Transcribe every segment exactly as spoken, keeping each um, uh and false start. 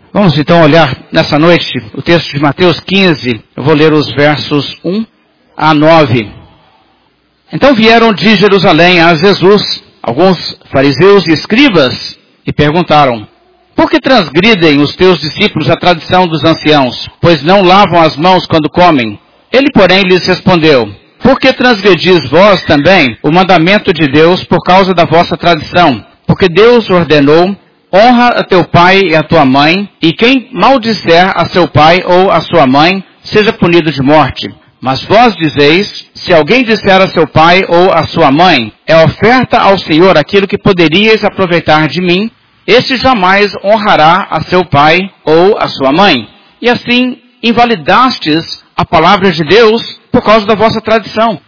Vamos então olhar nessa noite o texto de Mateus quinze, eu vou ler os versos um a nove. Então vieram de Jerusalém a Jesus alguns fariseus e escribas e perguntaram: por que transgridem os teus discípulos a tradição dos anciãos, pois não lavam as mãos quando comem? Ele, porém, lhes respondeu: por que transgredis vós também o mandamento de Deus por causa da vossa tradição? Porque Deus ordenou: honra a teu pai e a tua mãe, e quem maldisser a seu pai ou a sua mãe, seja punido de morte. Mas vós dizeis: se alguém disser a seu pai ou a sua mãe, é oferta ao Senhor aquilo que poderíeis aproveitar de mim, este jamais honrará a seu pai ou a sua mãe. E assim invalidastes a palavra de Deus por causa da vossa tradição.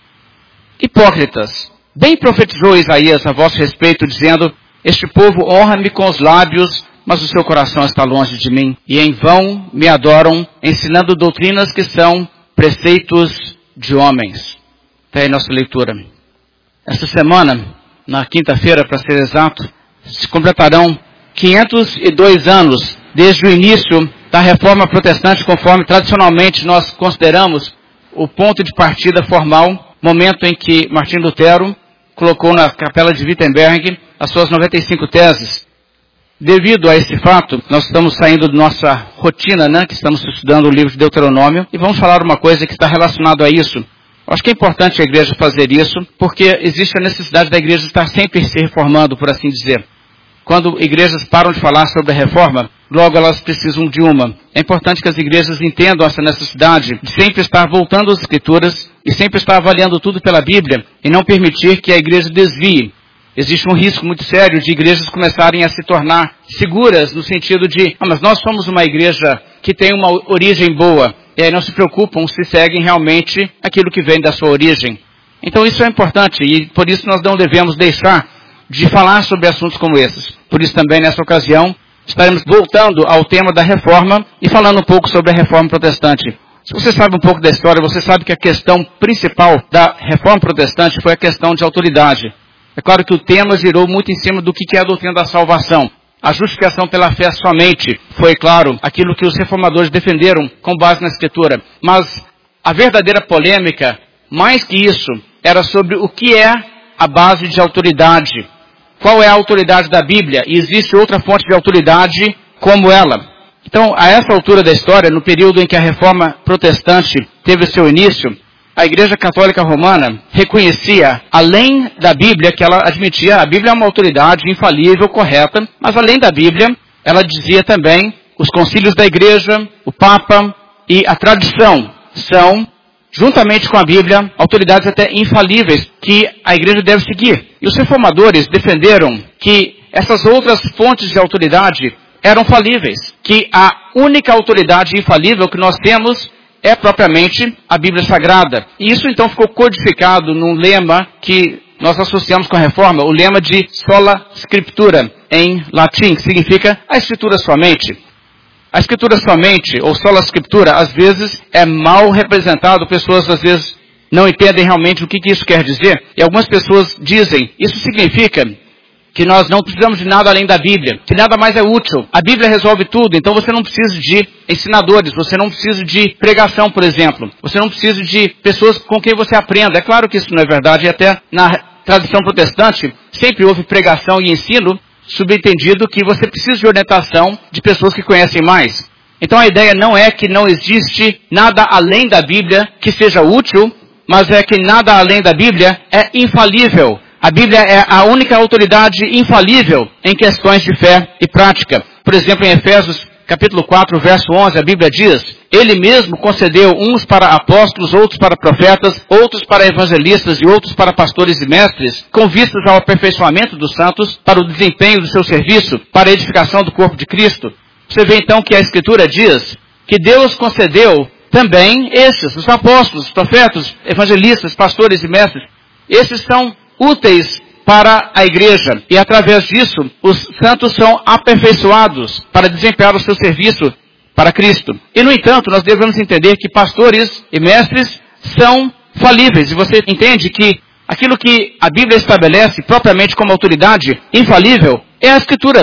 Hipócritas, bem profetizou Isaías a vosso respeito, dizendo: este povo honra-me com os lábios, mas o seu coração está longe de mim, e em vão me adoram, ensinando doutrinas que são preceitos de homens. Até aí nossa leitura. Esta semana, na quinta-feira, para ser exato, se completarão quinhentos e dois anos desde o início da Reforma Protestante, conforme tradicionalmente nós consideramos o ponto de partida formal, momento em que Martim Lutero colocou na Capela de Wittenberg as suas noventa e cinco teses. Devido a esse fato, nós estamos saindo da nossa rotina, né, que estamos estudando o livro de Deuteronômio, e vamos falar uma coisa que está relacionada a isso. Acho que é importante a igreja fazer isso, porque existe a necessidade da igreja estar sempre se reformando, por assim dizer. Quando igrejas param de falar sobre a reforma, logo elas precisam de uma. É importante que as igrejas entendam essa necessidade de sempre estar voltando às Escrituras e sempre estar avaliando tudo pela Bíblia e não permitir que a igreja desvie. Existe um risco muito sério de igrejas começarem a se tornar seguras no sentido de, ah, mas nós somos uma igreja que tem uma origem boa, e aí não se preocupam se seguem realmente aquilo que vem da sua origem. Então isso é importante e por isso nós não devemos deixar de falar sobre assuntos como esses. Por isso também nessa ocasião estaremos voltando ao tema da reforma e falando um pouco sobre a reforma protestante. Se você sabe um pouco da história, você sabe que a questão principal da reforma protestante foi a questão de autoridade. É claro que o tema girou muito em cima do que é a doutrina da salvação. A justificação pela fé somente foi, claro, aquilo que os reformadores defenderam com base na Escritura. Mas a verdadeira polêmica, mais que isso, era sobre o que é a base de autoridade. Qual é a autoridade da Bíblia? E existe outra fonte de autoridade como ela. Então, a essa altura da história, no período em que a reforma protestante teve seu início, a Igreja Católica Romana reconhecia, além da Bíblia, que ela admitia, a Bíblia é uma autoridade infalível, correta, mas além da Bíblia, ela dizia também, os concílios da Igreja, o Papa e a tradição são, juntamente com a Bíblia, autoridades até infalíveis que a Igreja deve seguir. E os reformadores defenderam que essas outras fontes de autoridade eram falíveis, que a única autoridade infalível que nós temos é propriamente a Bíblia Sagrada. E isso então ficou codificado num lema que nós associamos com a reforma, o lema de sola scriptura, em latim, que significa a Escritura somente. A Escritura somente, ou sola scriptura, às vezes é mal representado, pessoas às vezes não entendem realmente o que isso quer dizer. E algumas pessoas dizem, isso significa que nós não precisamos de nada além da Bíblia, que nada mais é útil. A Bíblia resolve tudo, então você não precisa de ensinadores, você não precisa de pregação, por exemplo. Você não precisa de pessoas com quem você aprenda. É claro que isso não é verdade, e até na tradição protestante sempre houve pregação e ensino, subentendido que você precisa de orientação de pessoas que conhecem mais. Então a ideia não é que não existe nada além da Bíblia que seja útil, mas é que nada além da Bíblia é infalível. A Bíblia é a única autoridade infalível em questões de fé e prática. Por exemplo, em Efésios capítulo quatro, verso onze, a Bíblia diz: Ele mesmo concedeu uns para apóstolos, outros para profetas, outros para evangelistas e outros para pastores e mestres, com vistas ao aperfeiçoamento dos santos, para o desempenho do seu serviço, para a edificação do corpo de Cristo. Você vê então que a Escritura diz que Deus concedeu também esses, os apóstolos, os profetas, evangelistas, pastores e mestres. Esses são úteis para a igreja, e através disso, os santos são aperfeiçoados para desempenhar o seu serviço para Cristo. E, no entanto, nós devemos entender que pastores e mestres são falíveis, e você entende que aquilo que a Bíblia estabelece propriamente como autoridade infalível é a Escritura.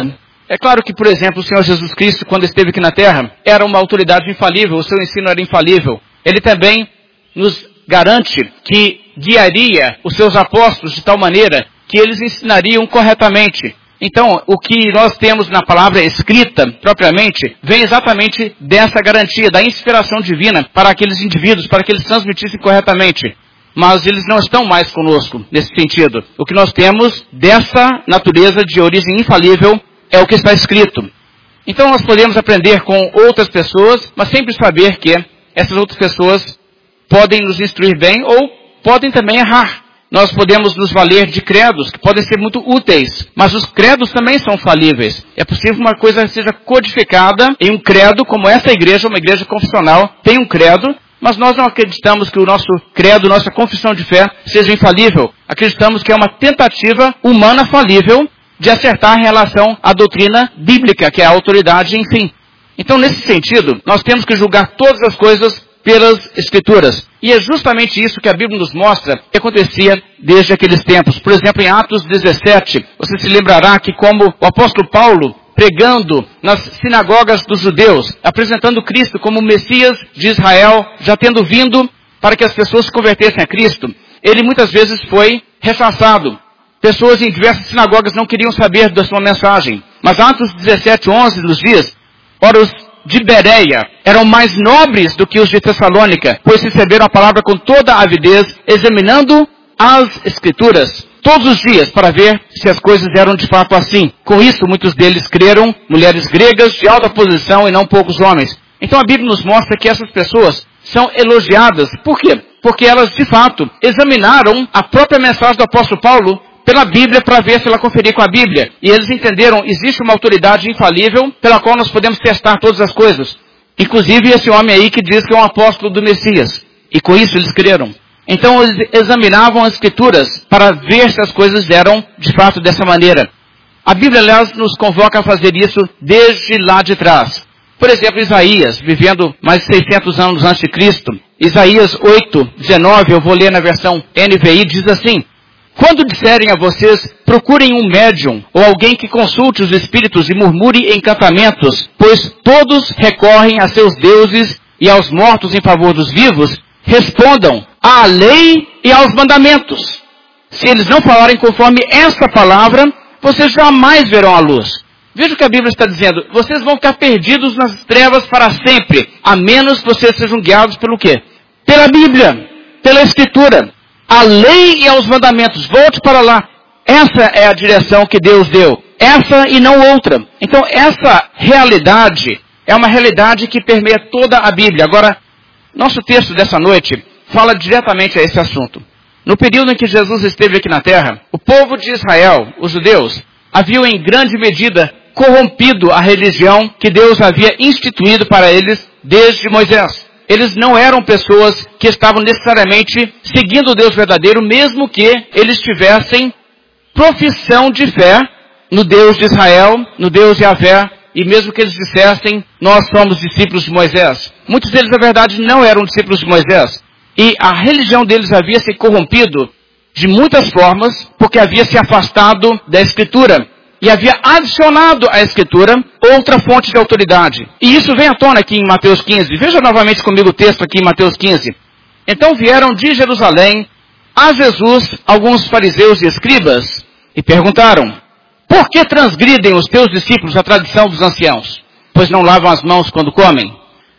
É claro que, por exemplo, o Senhor Jesus Cristo, quando esteve aqui na Terra, era uma autoridade infalível, o seu ensino era infalível. Ele também nos garante que guiaria os seus apóstolos de tal maneira que eles ensinariam corretamente. Então, o que nós temos na palavra escrita, propriamente, vem exatamente dessa garantia, da inspiração divina para aqueles indivíduos, para que eles transmitissem corretamente. Mas eles não estão mais conosco nesse sentido. O que nós temos dessa natureza de origem infalível é o que está escrito. Então nós podemos aprender com outras pessoas, mas sempre saber que essas outras pessoas podem nos instruir bem ou podem também errar. Nós podemos nos valer de credos que podem ser muito úteis, mas os credos também são falíveis. É possível que uma coisa seja codificada em um credo, como essa igreja, uma igreja confessional, tem um credo, mas nós não acreditamos que o nosso credo, nossa confissão de fé, seja infalível. Acreditamos que é uma tentativa humana falível de acertar em relação à doutrina bíblica, que é a autoridade, enfim. Então, nesse sentido, nós temos que julgar todas as coisas pelas Escrituras. E é justamente isso que a Bíblia nos mostra que acontecia desde aqueles tempos. Por exemplo, em Atos dezessete, você se lembrará que como o apóstolo Paulo, pregando nas sinagogas dos judeus, apresentando Cristo como o Messias de Israel, já tendo vindo para que as pessoas se convertessem a Cristo, ele muitas vezes foi rechaçado. Pessoas em diversas sinagogas não queriam saber da sua mensagem. Mas Atos dezessete, onze nos diz, ora os de Bereia eram mais nobres do que os de Tessalônica, pois receberam a palavra com toda a avidez, examinando as Escrituras todos os dias para ver se as coisas eram de fato assim. Com isso, muitos deles creram, mulheres gregas de alta posição e não poucos homens. Então a Bíblia nos mostra que essas pessoas são elogiadas. Por quê? Porque elas, de fato, examinaram a própria mensagem do apóstolo Paulo pela Bíblia para ver se ela conferia com a Bíblia. E eles entenderam, existe uma autoridade infalível pela qual nós podemos testar todas as coisas. Inclusive esse homem aí que diz que é um apóstolo do Messias. E com isso eles creram. Então eles examinavam as Escrituras para ver se as coisas eram de fato dessa maneira. A Bíblia, aliás, nos convoca a fazer isso desde lá de trás. Por exemplo, Isaías, vivendo mais de seiscentos anos antes de Cristo, Isaías oito, dezenove, eu vou ler na versão N V I, diz assim: quando disserem a vocês, procurem um médium, ou alguém que consulte os espíritos e murmure encantamentos, pois todos recorrem a seus deuses e aos mortos em favor dos vivos, respondam à lei e aos mandamentos. Se eles não falarem conforme esta palavra, vocês jamais verão a luz. Veja o que a Bíblia está dizendo. Vocês vão ficar perdidos nas trevas para sempre, a menos que vocês sejam guiados pelo quê? Pela Bíblia, pela Escritura. A lei e aos mandamentos. Volte para lá. Essa é a direção que Deus deu. Essa e não outra. Então essa realidade é uma realidade que permeia toda a Bíblia. Agora, nosso texto dessa noite fala diretamente a esse assunto. No período em que Jesus esteve aqui na terra, o povo de Israel, os judeus, haviam em grande medida corrompido a religião que Deus havia instituído para eles desde Moisés. Eles não eram pessoas que estavam necessariamente seguindo o Deus verdadeiro, mesmo que eles tivessem profissão de fé no Deus de Israel, no Deus Yahvé, e mesmo que eles dissessem, nós somos discípulos de Moisés. Muitos deles, na verdade, não eram discípulos de Moisés. E a religião deles havia se corrompido de muitas formas, porque havia se afastado da Escritura. E havia adicionado à Escritura outra fonte de autoridade. E isso vem à tona aqui em Mateus quinze. Veja novamente comigo o texto aqui em Mateus quinze. Então vieram de Jerusalém a Jesus alguns fariseus e escribas e perguntaram: por que transgridem os teus discípulos a tradição dos anciãos? Pois não lavam as mãos quando comem?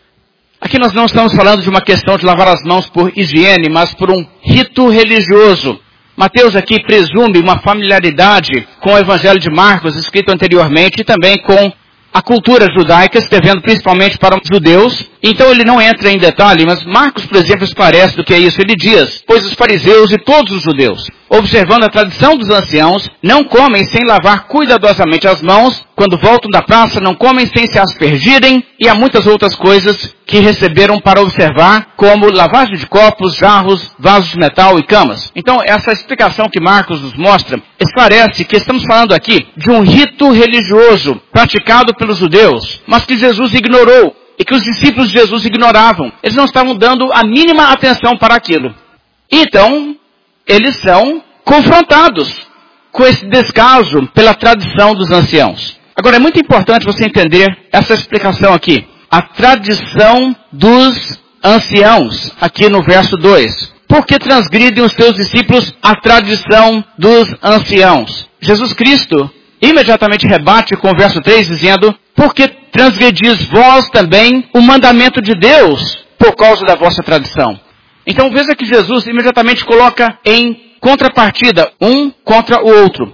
Aqui nós não estamos falando de uma questão de lavar as mãos por higiene, mas por um rito religioso. Mateus aqui presume uma familiaridade com o Evangelho de Marcos, escrito anteriormente, e também com a cultura judaica, escrevendo principalmente para os judeus. Então ele não entra em detalhe, mas Marcos, por exemplo, esclarece do que é isso. Ele diz: pois os fariseus e todos os judeus, observando a tradição dos anciãos, não comem sem lavar cuidadosamente as mãos, quando voltam da praça não comem sem se aspergirem, e há muitas outras coisas que receberam para observar, como lavagem de copos, jarros, vasos de metal e camas. Então essa explicação que Marcos nos mostra esclarece que estamos falando aqui de um rito religioso praticado pelos judeus, mas que Jesus ignorou e que os discípulos de Jesus ignoravam. Eles não estavam dando a mínima atenção para aquilo. Então, eles são confrontados com esse descaso pela tradição dos anciãos. Agora, é muito importante você entender essa explicação aqui. A tradição dos anciãos, aqui no verso dois. Por que transgridem os teus discípulos a tradição dos anciãos? Jesus Cristo imediatamente rebate com o verso três, dizendo, por que transgredis vós também o mandamento de Deus por causa da vossa tradição? Então veja que Jesus imediatamente coloca em contrapartida um contra o outro.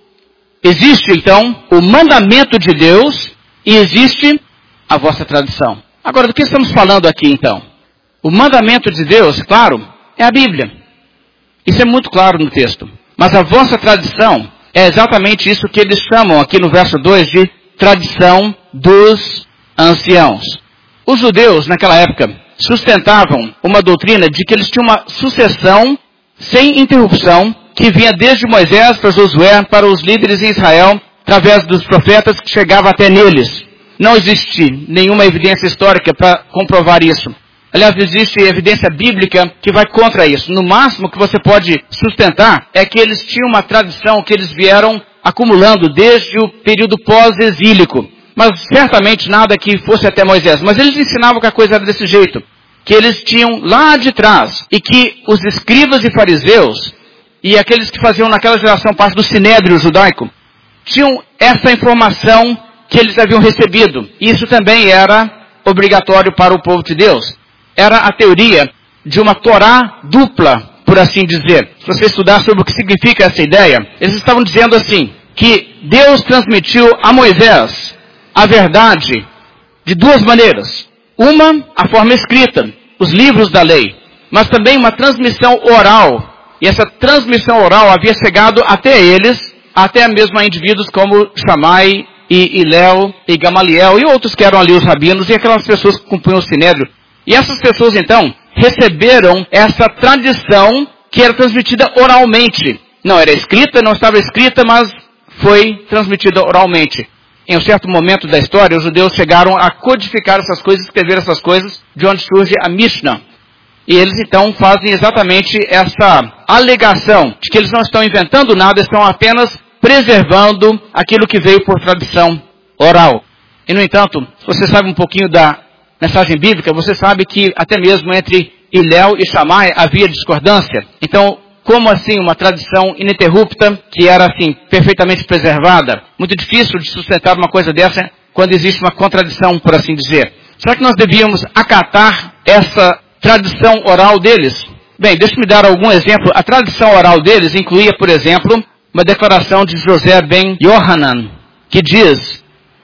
Existe então o mandamento de Deus e existe a vossa tradição. Agora, do que estamos falando aqui então? O mandamento de Deus, claro, é a Bíblia. Isso é muito claro no texto. Mas a vossa tradição é exatamente isso que eles chamam aqui no verso dois de tradição dos anciãos. Os judeus, naquela época, sustentavam uma doutrina de que eles tinham uma sucessão sem interrupção que vinha desde Moisés para Josué, para os líderes em Israel, através dos profetas que chegava até neles. Não existe nenhuma evidência histórica para comprovar isso. Aliás, existe evidência bíblica que vai contra isso. No máximo que você pode sustentar é que eles tinham uma tradição que eles vieram acumulando desde o período pós-exílico. Mas certamente nada que fosse até Moisés. Mas eles ensinavam que a coisa era desse jeito. Que eles tinham lá de trás. E que os escribas e fariseus, e aqueles que faziam naquela geração parte do sinédrio judaico, tinham essa informação que eles haviam recebido. E isso também era obrigatório para o povo de Deus. Era a teoria de uma Torá dupla, por assim dizer. Se você estudar sobre o que significa essa ideia, eles estavam dizendo assim, que Deus transmitiu a Moisés a verdade de duas maneiras. Uma, a forma escrita, os livros da lei, mas também uma transmissão oral. E essa transmissão oral havia chegado até eles, até mesmo a indivíduos como Shammai e Hilel e Gamaliel e outros que eram ali os rabinos e aquelas pessoas que compunham o sinédrio. E essas pessoas, então, receberam essa tradição que era transmitida oralmente. Não era escrita, não estava escrita, mas foi transmitida oralmente. Em um certo momento da história, os judeus chegaram a codificar essas coisas, escrever essas coisas, de onde surge a Mishnah. E eles, então, fazem exatamente essa alegação de que eles não estão inventando nada, estão apenas preservando aquilo que veio por tradição oral. E, no entanto, se você sabe um pouquinho da mensagem bíblica, você sabe que até mesmo entre Hilel e Shammai havia discordância. Então, como assim uma tradição ininterrupta, que era assim, perfeitamente preservada? Muito difícil de sustentar uma coisa dessa quando existe uma contradição, por assim dizer. Será que nós devíamos acatar essa tradição oral deles? Bem, deixe-me dar algum exemplo. A tradição oral deles incluía, por exemplo, uma declaração de José ben Yohanan, que diz,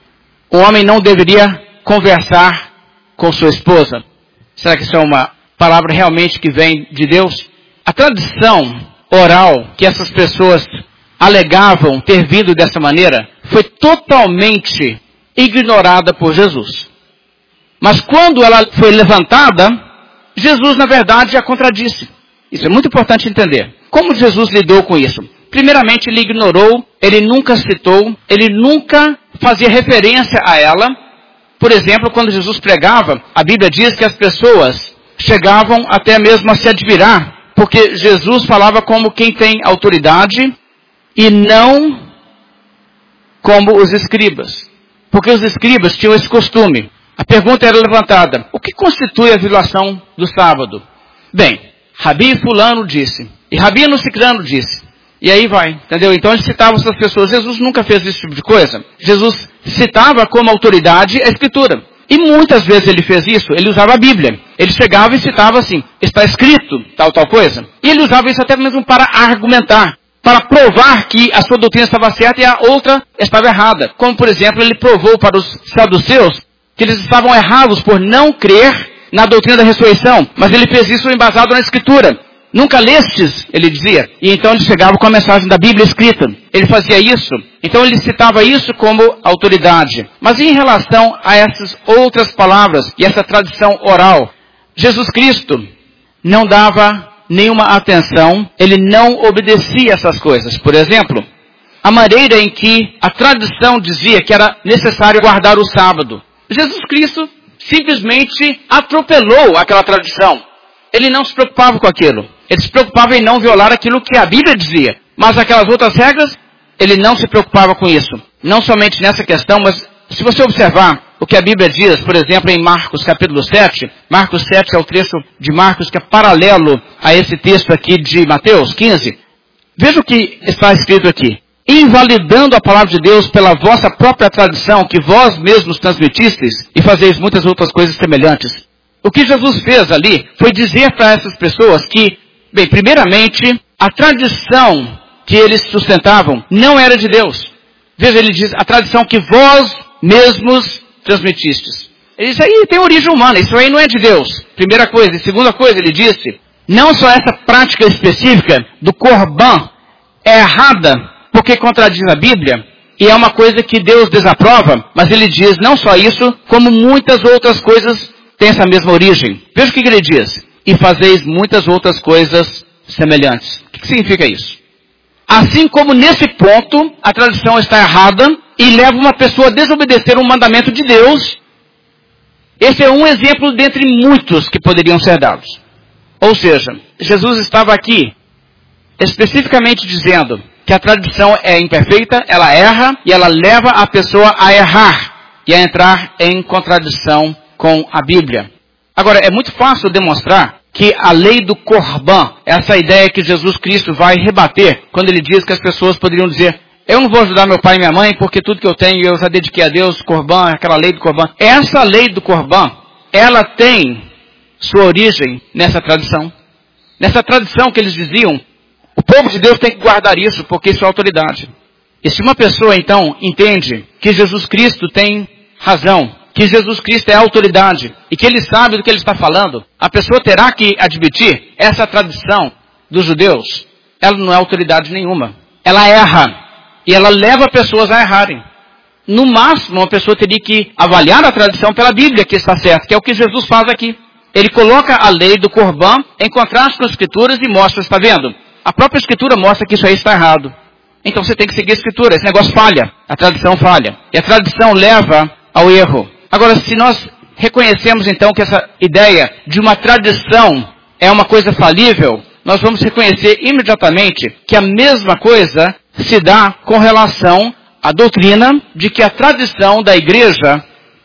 o homem não deveria conversar com sua esposa. Será que isso é uma palavra realmente que vem de Deus? A tradição oral que essas pessoas alegavam ter vindo dessa maneira foi totalmente ignorada por Jesus. Mas quando ela foi levantada, Jesus, na verdade, a contradisse. Isso é muito importante entender. Como Jesus lidou com isso? Primeiramente, ele ignorou, ele nunca citou, ele nunca fazia referência a ela. Por exemplo, quando Jesus pregava, a Bíblia diz que as pessoas chegavam até mesmo a se admirar, porque Jesus falava como quem tem autoridade e não como os escribas. Porque os escribas tinham esse costume. A pergunta era levantada, o que constitui a violação do sábado? Bem, Rabi fulano disse, e Rabino ciclano disse. E aí vai, entendeu? Então ele citava essas pessoas. Jesus nunca fez esse tipo de coisa. Jesus citava como autoridade a Escritura. E muitas vezes ele fez isso, ele usava a Bíblia. Ele chegava e citava assim, está escrito tal, tal coisa. E ele usava isso até mesmo para argumentar, para provar que a sua doutrina estava certa e a outra estava errada. Como, por exemplo, ele provou para os saduceus que eles estavam errados por não crer na doutrina da ressurreição. Mas ele fez isso embasado na Escritura. Nunca lestes, ele dizia. E então ele chegava com a mensagem da Bíblia escrita. Ele fazia isso. Então ele citava isso como autoridade. Mas em relação a essas outras palavras e essa tradição oral, Jesus Cristo não dava nenhuma atenção. Ele não obedecia essas coisas. Por exemplo, a maneira em que a tradição dizia que era necessário guardar o sábado. Jesus Cristo simplesmente atropelou aquela tradição. Ele não se preocupava com aquilo. Ele se preocupava em não violar aquilo que a Bíblia dizia. Mas aquelas outras regras, ele não se preocupava com isso. não somente nessa questão, mas se você observar o que a Bíblia diz, por exemplo, em Marcos capítulo sete, Marcos sete é o trecho de Marcos que é paralelo a esse texto aqui de Mateus quinze. Veja o que está escrito aqui. Invalidando a palavra de Deus pela vossa própria tradição, que vós mesmos transmitistes, e fazeis muitas outras coisas semelhantes. O que Jesus fez ali foi dizer para essas pessoas que, bem, primeiramente, a tradição que eles sustentavam não era de Deus. Veja, ele diz, a tradição que vós mesmos transmitistes. Ele diz, aí tem origem humana, isso aí não é de Deus. Primeira coisa. E segunda coisa, ele disse, não só essa prática específica do Corban é errada, porque contradiz a Bíblia, e é uma coisa que Deus desaprova, mas ele diz não só isso, como muitas outras coisas têm essa mesma origem. Veja o que ele diz. E fazeis muitas outras coisas semelhantes. O que significa isso? Assim como nesse ponto a tradição está errada e leva uma pessoa a desobedecer um mandamento de Deus, esse é um exemplo dentre muitos que poderiam ser dados. Ou seja, Jesus estava aqui especificamente dizendo que a tradição é imperfeita, ela erra e ela leva a pessoa a errar e a entrar em contradição com a Bíblia. Agora, é muito fácil demonstrar que a lei do Corban, essa ideia que Jesus Cristo vai rebater, quando ele diz que as pessoas poderiam dizer, eu não vou ajudar meu pai e minha mãe, porque tudo que eu tenho eu já dediquei a Deus, Corban, aquela lei do Corban. Essa lei do Corban, ela tem sua origem nessa tradição. Nessa tradição que eles diziam, o povo de Deus tem que guardar isso, porque isso é autoridade. E se uma pessoa, então, entende que Jesus Cristo tem razão, que Jesus Cristo é autoridade, e que ele sabe do que ele está falando, a pessoa terá que admitir essa tradição dos judeus, ela não é autoridade nenhuma. Ela erra, e ela leva pessoas a errarem. No máximo, uma pessoa teria que avaliar a tradição pela Bíblia, que está certa, que é o que Jesus faz aqui. Ele coloca a lei do Corban em contraste com as Escrituras e mostra, está vendo? A própria Escritura mostra que isso aí está errado. Então você tem que seguir a Escritura. Esse negócio falha. A tradição falha. E a tradição leva ao erro. Agora, se nós reconhecemos então que essa ideia de uma tradição é uma coisa falível, nós vamos reconhecer imediatamente que a mesma coisa se dá com relação à doutrina de que a tradição da igreja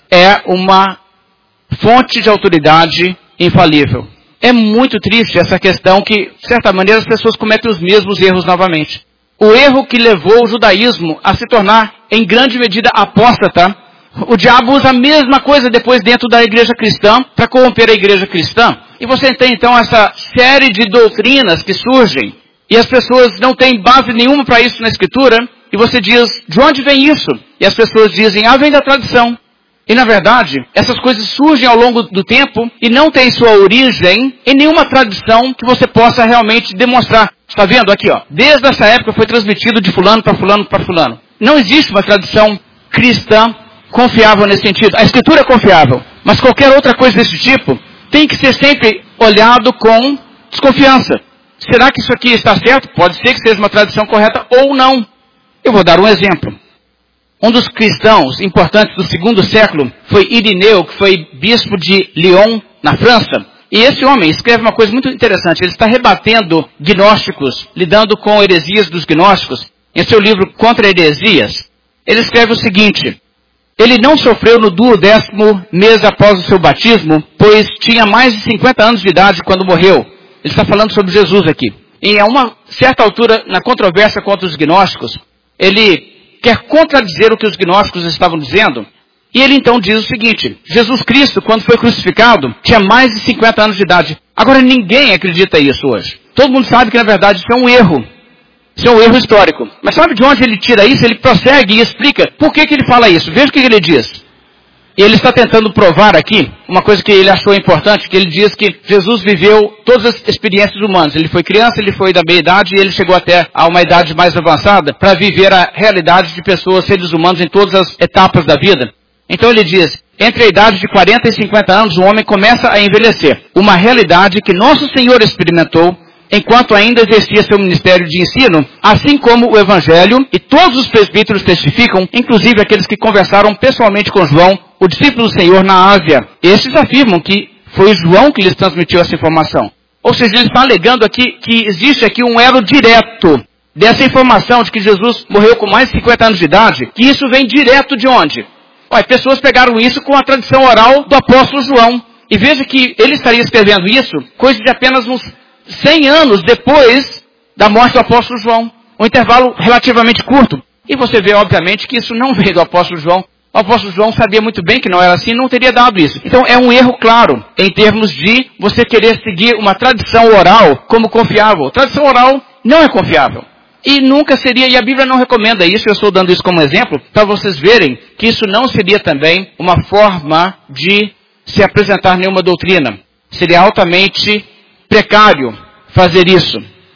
é uma fonte de autoridade infalível. É muito triste essa questão que, de certa maneira, as pessoas cometem os mesmos erros novamente. O erro que levou o judaísmo a se tornar, em grande medida, apóstata. O diabo usa a mesma coisa depois dentro da igreja cristã para corromper a igreja cristã. E você tem, então, essa série de doutrinas que surgem e as pessoas não têm base nenhuma para isso na Escritura. E você diz, de onde vem isso? E as pessoas dizem, ah, vem da tradição. E, na verdade, essas coisas surgem ao longo do tempo e não têm sua origem em nenhuma tradição que você possa realmente demonstrar. Está vendo aqui, ó? Desde essa época foi transmitido de fulano para fulano para fulano. Não existe uma tradição cristã confiável nesse sentido. A Escritura é confiável, mas qualquer outra coisa desse tipo tem que ser sempre olhado com desconfiança. Será que isso aqui está certo? Pode ser que seja uma tradição correta ou não. Eu vou dar um exemplo. Um dos cristãos importantes do segundo século foi Irineu, que foi bispo de Lyon, na França. E esse homem escreve uma coisa muito interessante. Ele está rebatendo gnósticos, lidando com heresias dos gnósticos. Em seu livro Contra Heresias, ele escreve o seguinte: ele não sofreu no duodécimo mês após o seu batismo, pois tinha mais de cinquenta anos de idade quando morreu. Ele está falando sobre Jesus aqui. E a uma certa altura, na controvérsia contra os gnósticos, ele quer contradizer o que os gnósticos estavam dizendo, e ele então diz o seguinte: Jesus Cristo, quando foi crucificado, tinha mais de cinquenta anos de idade. Agora ninguém acredita isso hoje. Todo mundo sabe que na verdade isso é um erro. Isso é um erro histórico. Mas sabe de onde ele tira isso? Ele prossegue e explica por que que ele fala isso. Veja o que ele diz. E ele está tentando provar aqui uma coisa que ele achou importante, que ele diz que Jesus viveu todas as experiências humanas. Ele foi criança, ele foi da meia-idade e ele chegou até a uma idade mais avançada para viver a realidade de pessoas, seres humanos em todas as etapas da vida. Então ele diz, entre a idade de quarenta e cinquenta anos, o homem começa a envelhecer. Uma realidade que nosso Senhor experimentou enquanto ainda exercia seu ministério de ensino, assim como o Evangelho e todos os presbíteros testificam, inclusive aqueles que conversaram pessoalmente com João, o discípulo do Senhor na Ásia. Estes afirmam que foi João que lhes transmitiu essa informação. Ou seja, ele está alegando aqui que existe aqui um elo direto dessa informação de que Jesus morreu com mais de cinquenta anos de idade, que isso vem direto de onde? Olha, pessoas pegaram isso com a tradição oral do apóstolo João. E veja que ele estaria escrevendo isso coisa de apenas uns cem anos depois da morte do apóstolo João. Um intervalo relativamente curto. E você vê, obviamente, que isso não veio do apóstolo João. O apóstolo João sabia muito bem que não era assim, não teria dado isso. Então é um erro claro, em termos de você querer seguir uma tradição oral como confiável. Tradição oral não é confiável. E nunca seria, e a Bíblia não recomenda isso, eu estou dando isso como exemplo, para vocês verem que isso não seria também uma forma de se apresentar nenhuma doutrina. Seria altamente precário fazer isso.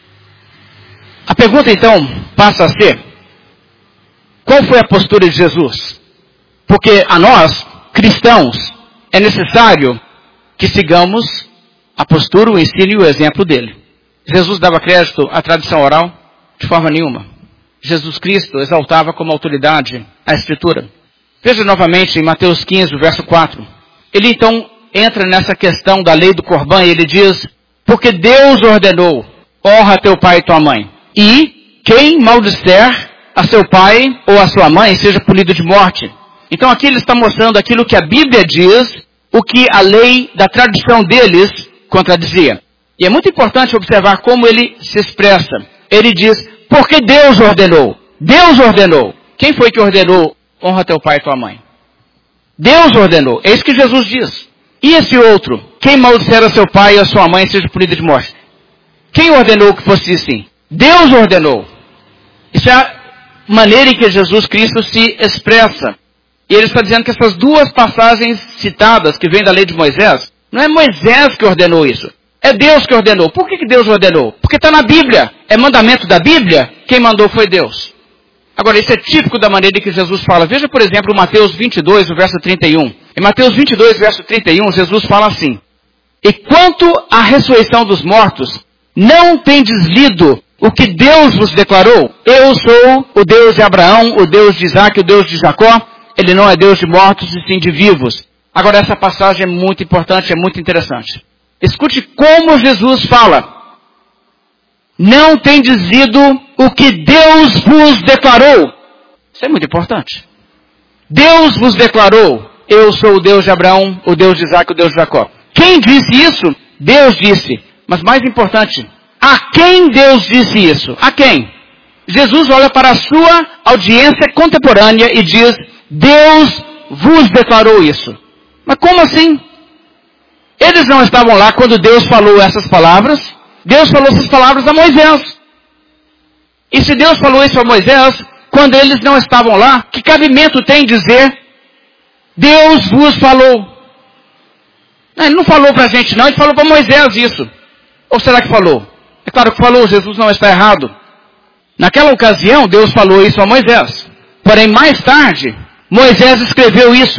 A pergunta então passa a ser, qual foi a postura de Jesus? Porque a nós, cristãos, é necessário que sigamos a postura, o ensino e o exemplo dele. Jesus dava crédito à tradição oral? De forma nenhuma. Jesus Cristo exaltava como autoridade a Escritura. Veja novamente em Mateus quinze, verso quatro. Ele então entra nessa questão da lei do Corban e ele diz, porque Deus ordenou, honra teu pai e tua mãe. E quem maldisser a seu pai ou a sua mãe seja punido de morte. Então aqui ele está mostrando aquilo que a Bíblia diz, o que a lei da tradição deles contradizia. E é muito importante observar como ele se expressa. Ele diz, porque Deus ordenou. Deus ordenou. Quem foi que ordenou, honra teu pai e tua mãe? Deus ordenou. É isso que Jesus diz. E esse outro, quem maldisser a seu pai e a sua mãe seja punido de morte? Quem ordenou que fosse assim? Deus ordenou. Isso é a maneira em que Jesus Cristo se expressa. E ele está dizendo que essas duas passagens citadas, que vêm da lei de Moisés, não é Moisés que ordenou isso. É Deus que ordenou. Por que que Deus ordenou? Porque está na Bíblia. É mandamento da Bíblia. Quem mandou foi Deus. Agora, isso é típico da maneira que Jesus fala. Veja, por exemplo, Mateus vinte e dois, o verso trinta e um. Em Mateus vinte e dois, verso trinta e um, Jesus fala assim. E quanto à ressurreição dos mortos, não tendes lido o que Deus vos declarou? Eu sou o Deus de Abraão, o Deus de Isaac, o Deus de Jacó. Ele não é Deus de mortos e sim de vivos. Agora, essa passagem é muito importante, é muito interessante. Escute como Jesus fala. Não tendes lido o que Deus vos declarou. Isso é muito importante. Deus vos declarou, eu sou o Deus de Abraão, o Deus de Isaac, o Deus de Jacó. Quem disse isso? Deus disse. Mas mais importante, a quem Deus disse isso? A quem? Jesus olha para a sua audiência contemporânea e diz, Deus vos declarou isso. Mas como assim? Eles não estavam lá quando Deus falou essas palavras. Deus falou essas palavras a Moisés. E se Deus falou isso a Moisés, quando eles não estavam lá, que cabimento tem dizer, Deus vos falou? Não, ele não falou para a gente não, ele falou para Moisés isso. Ou será que falou? É claro que falou, Jesus não está errado. Naquela ocasião, Deus falou isso a Moisés. Porém, mais tarde, Moisés escreveu isso.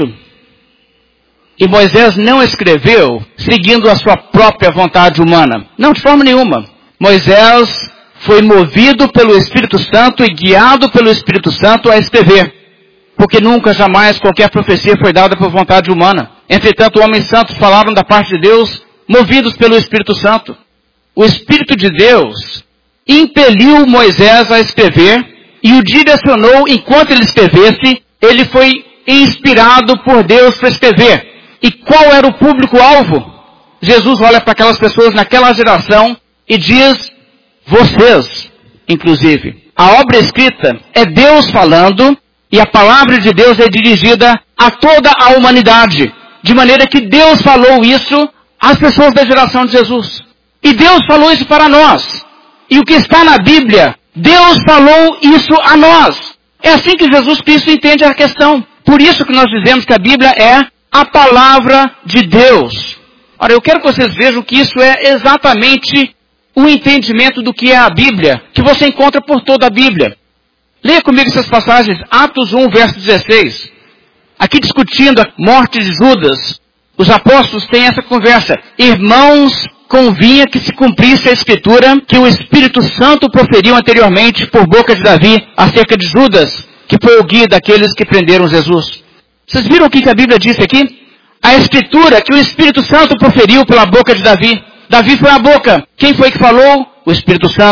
E Moisés não escreveu seguindo a sua própria vontade humana. Não, de forma nenhuma. Moisés foi movido pelo Espírito Santo e guiado pelo Espírito Santo a escrever. Porque nunca, jamais, qualquer profecia foi dada por vontade humana. Entretanto, homens santos falaram da parte de Deus, movidos pelo Espírito Santo. O Espírito de Deus impeliu Moisés a escrever e o direcionou enquanto ele escrevesse. Ele foi inspirado por Deus para escrever. E qual era o público-alvo? Jesus olha para aquelas pessoas naquela geração e diz, vocês, inclusive. A obra escrita é Deus falando e a palavra de Deus é dirigida a toda a humanidade. De maneira que Deus falou isso às pessoas da geração de Jesus. E Deus falou isso para nós. E o que está na Bíblia, Deus falou isso a nós. É assim que Jesus Cristo entende a questão. Por isso que nós dizemos que a Bíblia é a palavra de Deus. Ora, eu quero que vocês vejam que isso é exatamente o entendimento do que é a Bíblia, que você encontra por toda a Bíblia. Leia comigo essas passagens, Atos um, verso dezesseis. Aqui discutindo a morte de Judas, os apóstolos têm essa conversa. Irmãos, convinha que se cumprisse a escritura que o Espírito Santo proferiu anteriormente por boca de Davi acerca de Judas, que foi o guia daqueles que prenderam Jesus. Vocês viram o que a Bíblia disse aqui? A escritura que o Espírito Santo proferiu pela boca de Davi. Davi foi a boca. Quem foi que falou? O Espírito Santo.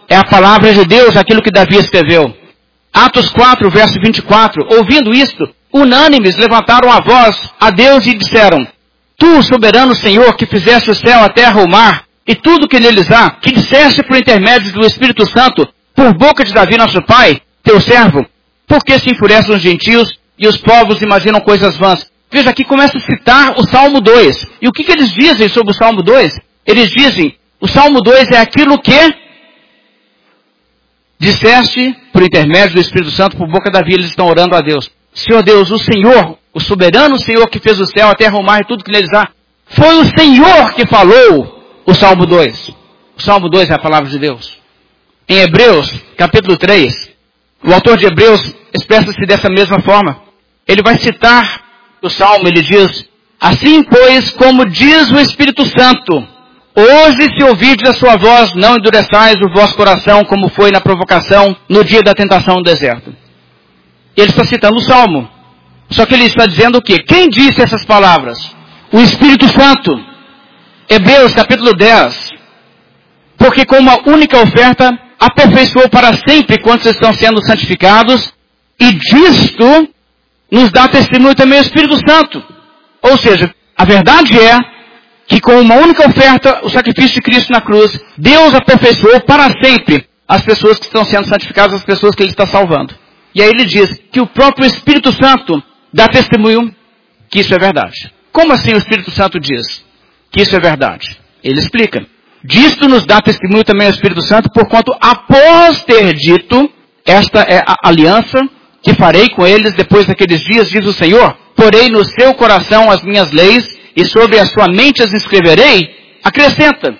é a palavra de Deus, aquilo que Davi escreveu. Atos quatro, verso vinte e quatro. Ouvindo isto, unânimes levantaram a voz a Deus e disseram: Tu, soberano Senhor, que fizeste o céu, a terra, o mar, e tudo que neles há, que disseste por intermédio do Espírito Santo, por boca de Davi nosso pai, teu servo, por que se enfurecem os gentios e os povos imaginam coisas vãs? Veja, aqui começa a citar o Salmo dois. E o que, que eles dizem sobre o Salmo dois? Eles dizem, o Salmo dois é aquilo que disseste por intermédio do Espírito Santo, por boca de Davi, eles estão orando a Deus. Senhor Deus, o Senhor, o soberano Senhor que fez o céu, a terra, o mar e tudo que neles há, foi o Senhor que falou o Salmo dois. O Salmo dois é a palavra de Deus. Em Hebreus, capítulo três, o autor de Hebreus expressa-se dessa mesma forma. Ele vai citar o Salmo, ele diz: Assim, pois, como diz o Espírito Santo, hoje se ouvirdes a sua voz, não endureçais o vosso coração, como foi na provocação, no dia da tentação no deserto. Ele está citando o Salmo. Só que ele está dizendo o quê? Quem disse essas palavras? O Espírito Santo. Hebreus, capítulo dez. Porque com uma única oferta, aperfeiçoou para sempre quantos estão sendo santificados, e disto nos dá testemunho também o Espírito Santo. Ou seja, a verdade é que com uma única oferta, o sacrifício de Cristo na cruz, Deus aperfeiçoou para sempre as pessoas que estão sendo santificadas, as pessoas que Ele está salvando. E aí ele diz que o próprio Espírito Santo dá testemunho que isso é verdade. Como assim o Espírito Santo diz que isso é verdade? Ele explica. Disto nos dá testemunho também o Espírito Santo, porquanto após ter dito, esta é a aliança que farei com eles depois daqueles dias, diz o Senhor, porei no seu coração as minhas leis, e sobre a sua mente as escreverei, acrescenta.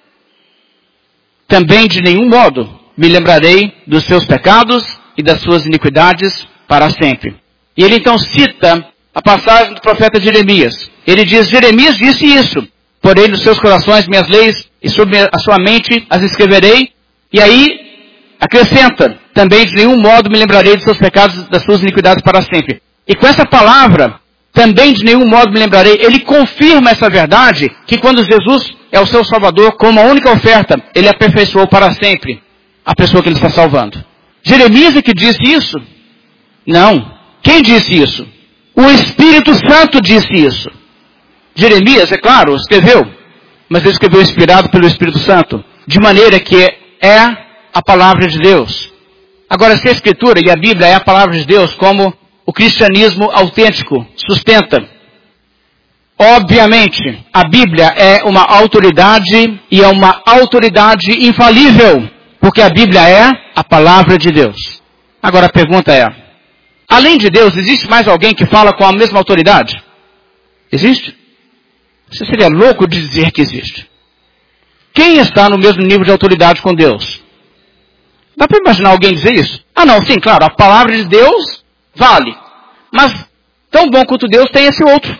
Também de nenhum modo me lembrarei dos seus pecados e das suas iniquidades para sempre. E ele então cita a passagem do profeta Jeremias. Ele diz, Jeremias disse isso, porei nos seus corações minhas leis, e sobre a sua mente as escreverei, e aí acrescenta, também de nenhum modo me lembrarei dos seus pecados e das suas iniquidades para sempre. E com essa palavra, também de nenhum modo me lembrarei, ele confirma essa verdade, que quando Jesus é o seu Salvador, com uma única oferta, ele aperfeiçoou para sempre a pessoa que ele está salvando. Jeremias é que disse isso? Não. Quem disse isso? O Espírito Santo disse isso. Jeremias, é claro, escreveu, mas ele escreveu inspirado pelo Espírito Santo, de maneira que é a palavra de Deus. Agora, se a Escritura e a Bíblia é a palavra de Deus, como o cristianismo autêntico sustenta, obviamente, a Bíblia é uma autoridade e é uma autoridade infalível, porque a Bíblia é a palavra de Deus. Agora a pergunta é, além de Deus, existe mais alguém que fala com a mesma autoridade? Existe? Você seria louco de dizer que existe. Quem está no mesmo nível de autoridade com Deus? Dá para imaginar alguém dizer isso? Ah não, sim, claro, a palavra de Deus vale. Mas tão bom quanto Deus tem esse outro.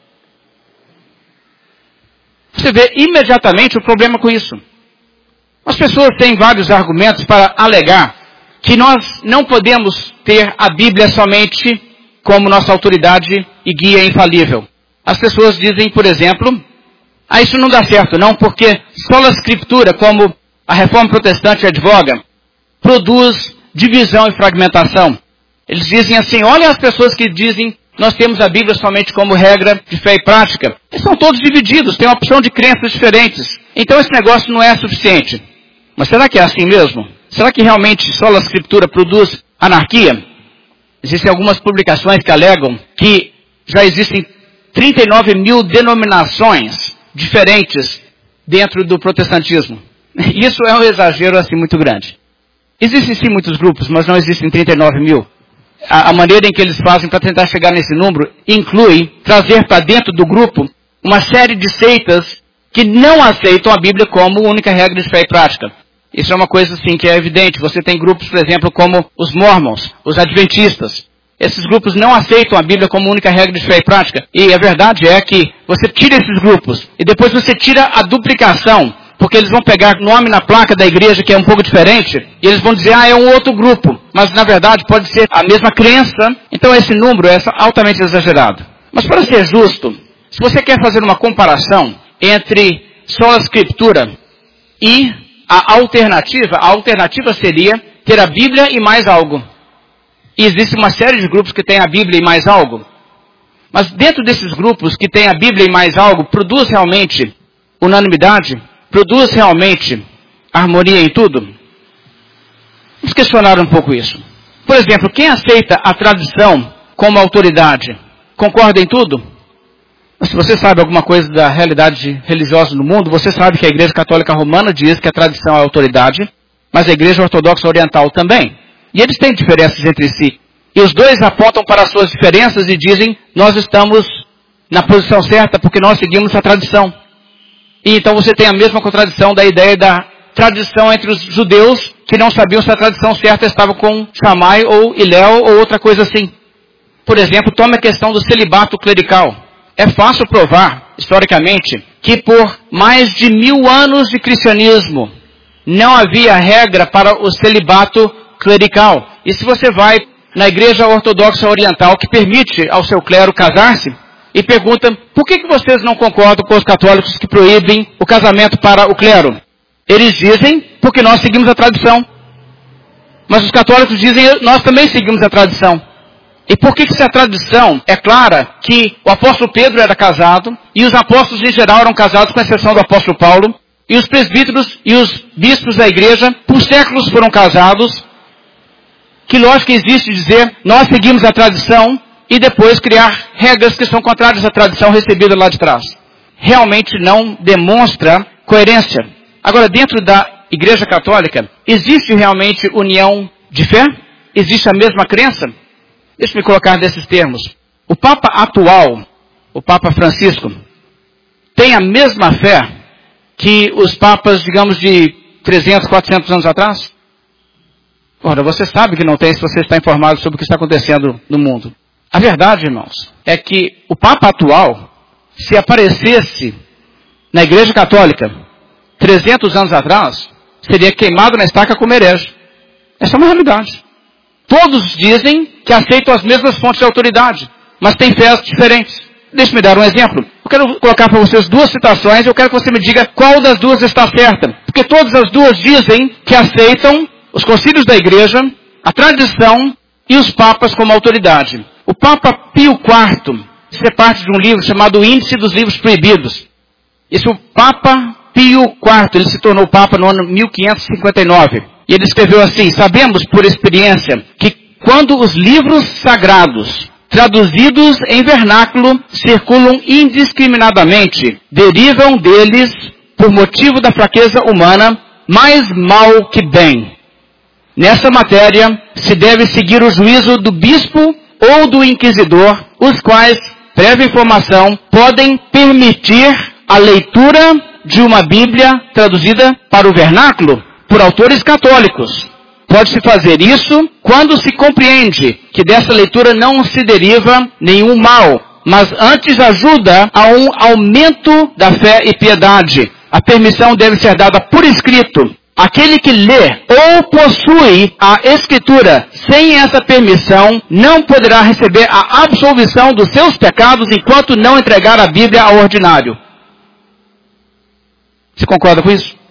Você vê imediatamente o problema com isso. As pessoas têm vários argumentos para alegar que nós não podemos ter a Bíblia somente como nossa autoridade e guia infalível. As pessoas dizem, por exemplo, ah, isso não dá certo não, porque só a Escritura, como a Reforma Protestante advoga, produz divisão e fragmentação. Eles dizem assim, olha as pessoas que dizem, nós temos a Bíblia somente como regra de fé e prática. Eles são todos divididos, têm uma opção de crenças diferentes. Então esse negócio não é suficiente. Mas será que é assim mesmo? Será que realmente só a Escritura produz anarquia? Existem algumas publicações que alegam que já existem trinta e nove mil denominações diferentes dentro do protestantismo. Isso é um exagero assim muito grande. Existem sim muitos grupos, mas não existem trinta e nove mil. A, a maneira em que eles fazem para tentar chegar nesse número inclui trazer para dentro do grupo uma série de seitas que não aceitam a Bíblia como única regra de fé e prática. Isso é uma coisa assim que é evidente. Você tem grupos, por exemplo, como os Mormons, os Adventistas. Esses grupos não aceitam a Bíblia como única regra de fé e prática. E a verdade é que você tira esses grupos e depois você tira a duplicação, porque eles vão pegar nome na placa da igreja que é um pouco diferente e eles vão dizer, ah, é um outro grupo. Mas na verdade pode ser a mesma crença. Então esse número é altamente exagerado. Mas para ser justo, se você quer fazer uma comparação entre só a Escritura e a alternativa, a alternativa seria ter a Bíblia e mais algo. E existe uma série de grupos que tem a Bíblia e mais algo. Mas dentro desses grupos que tem a Bíblia e mais algo, produz realmente unanimidade? Produz realmente harmonia em tudo? Vamos questionar um pouco isso. Por exemplo, quem aceita a tradição como autoridade, concorda em tudo? Mas se você sabe alguma coisa da realidade religiosa no mundo, você sabe que a Igreja Católica Romana diz que a tradição é autoridade, mas a Igreja Ortodoxa Oriental também. E eles têm diferenças entre si. E os dois apontam para as suas diferenças e dizem, nós estamos na posição certa porque nós seguimos a tradição. E então você tem a mesma contradição da ideia da tradição entre os judeus que não sabiam se a tradição certa estava com Shammai ou Hillel ou outra coisa assim. Por exemplo, tome a questão do celibato clerical. É fácil provar, historicamente, que por mais de mil anos de cristianismo não havia regra para o celibato clerical. E se você vai na Igreja Ortodoxa Oriental, que permite ao seu clero casar-se, e pergunta, por que, que vocês não concordam com os católicos que proíbem o casamento para o clero? Eles dizem, porque nós seguimos a tradição. Mas os católicos dizem, nós também seguimos a tradição. E por que, que se a tradição é clara que o apóstolo Pedro era casado, e os apóstolos em geral eram casados, com exceção do apóstolo Paulo, e os presbíteros e os bispos da igreja, por séculos foram casados? Que lógica existe dizer, nós seguimos a tradição, e depois criar regras que são contrárias à tradição recebida lá de trás? Realmente não demonstra coerência. Agora, dentro da Igreja Católica, existe realmente união de fé? Existe a mesma crença? Deixa eu me colocar nesses termos. O Papa atual, o Papa Francisco, tem a mesma fé que os papas, digamos, de trezentos, quatrocentos anos atrás? Ora, você sabe que não tem se você está informado sobre o que está acontecendo no mundo. A verdade, irmãos, é que o Papa atual, se aparecesse na Igreja Católica trezentos anos atrás, seria queimado na estaca como herege. Essa é uma realidade. Todos dizem que aceitam as mesmas fontes de autoridade, mas têm fés diferentes. Deixe-me dar um exemplo. Eu quero colocar para vocês duas citações, eu quero que você me diga qual das duas está certa. Porque todas as duas dizem que aceitam os concílios da igreja, a tradição e os papas como autoridade. O Papa Pio quarto, isso é parte de um livro chamado Índice dos Livros Proibidos. Esse é o Papa Pio quarto, ele se tornou Papa no ano mil quinhentos e cinquenta e nove. E ele escreveu assim, sabemos por experiência que quando os livros sagrados, traduzidos em vernáculo, circulam indiscriminadamente, derivam deles, por motivo da fraqueza humana, mais mal que bem. Nessa matéria, se deve seguir o juízo do bispo ou do inquisidor, os quais, prévia informação, podem permitir a leitura de uma Bíblia traduzida para o vernáculo por autores católicos. Pode-se fazer isso quando se compreende que dessa leitura não se deriva nenhum mal, mas antes ajuda a um aumento da fé e piedade. A permissão deve ser dada por escrito. Aquele que lê ou possui a Escritura sem essa permissão não poderá receber a absolvição dos seus pecados enquanto não entregar a Bíblia ao ordinário. Você concorda com isso?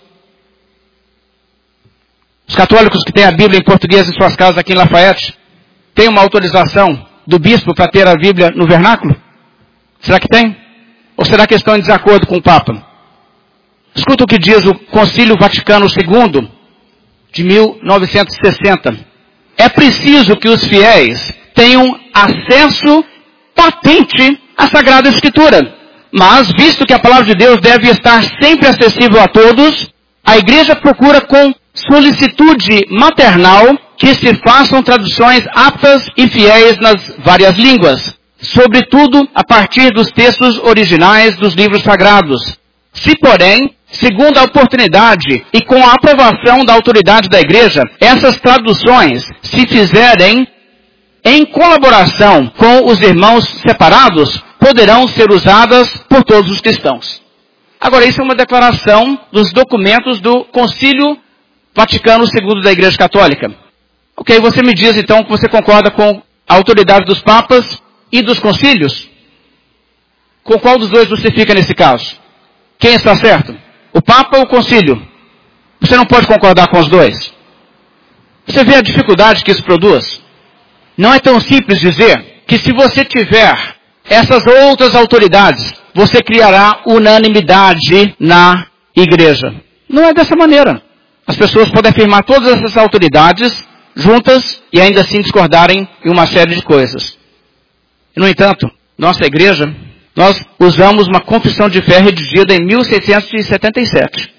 Os católicos que têm a Bíblia em português em suas casas aqui em Lafayette, têm uma autorização do bispo para ter a Bíblia no vernáculo? Será que tem? Ou será que estão em desacordo com o Papa? Escuta o que diz o Concílio Vaticano segundo, de mil novecentos e sessenta. É preciso que os fiéis tenham acesso patente à Sagrada Escritura. Mas, visto que a palavra de Deus deve estar sempre acessível a todos, a igreja procura com solicitude maternal que se façam traduções aptas e fiéis nas várias línguas, sobretudo a partir dos textos originais dos livros sagrados. Se, porém, segundo a oportunidade e com a aprovação da autoridade da igreja, essas traduções se fizerem em colaboração com os irmãos separados, poderão ser usadas por todos os cristãos. Agora, isso é uma declaração dos documentos do Concílio Vaticano segundo da Igreja Católica. Ok, você me diz então que você concorda com a autoridade dos papas e dos concílios? Com qual dos dois você fica nesse caso? Quem está certo? O Papa ou o concílio? Você não pode concordar com os dois. Você vê a dificuldade que isso produz? Não é tão simples dizer que se você tiver essas outras autoridades, você criará unanimidade na igreja. Não é dessa maneira. As pessoas podem afirmar todas essas autoridades juntas e ainda assim discordarem em uma série de coisas. No entanto, nossa igreja, nós usamos uma confissão de fé redigida em mil seiscentos e setenta e sete.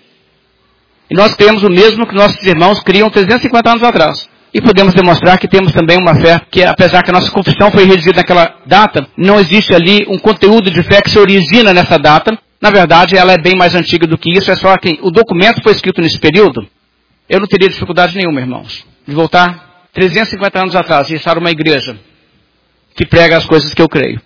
E nós temos o mesmo que nossos irmãos criam trezentos e cinquenta anos atrás. E podemos demonstrar que temos também uma fé que, apesar que a nossa confissão foi redigida naquela data, não existe ali um conteúdo de fé que se origina nessa data. Na verdade, ela é bem mais antiga do que isso. É só que o documento foi escrito nesse período. Eu não teria dificuldade nenhuma, irmãos, de voltar trezentos e cinquenta anos atrás e estar uma igreja que prega as coisas que eu creio.